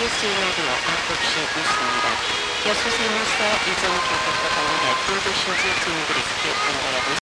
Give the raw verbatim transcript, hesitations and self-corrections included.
시나리오 앞없이 있습니다. 여수세무사 이전 교부터 방문해 불도시지 진그리스트